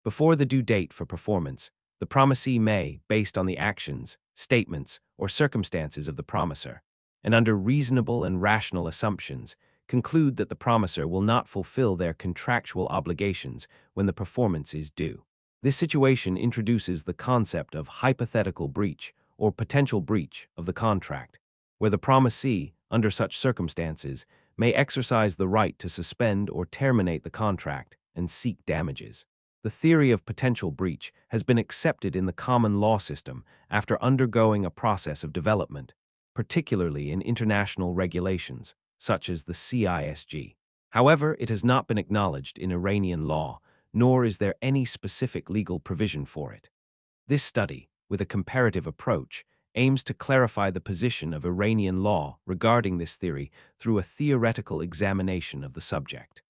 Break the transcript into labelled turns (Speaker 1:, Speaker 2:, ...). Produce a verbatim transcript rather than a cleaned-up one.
Speaker 1: Before the due date for performance, the promisee may, based on the actions, statements, or circumstances of the promiser, and under reasonable and rational assumptions, conclude that the promiser will not fulfill their contractual obligations when the performance is due. This situation introduces the concept of hypothetical breach or potential breach of the contract, where the promisee, under such circumstances, may exercise the right to suspend or terminate the contract and seek damages. The theory of potential breach has been accepted in the common law system after undergoing a process of development, particularly in international regulations, such as the C I S G. However, it has not been acknowledged in Iranian law, nor is there any specific legal provision for it. This study, with a comparative approach, aims to clarify the position of Iranian law regarding this theory through a theoretical examination of the subject.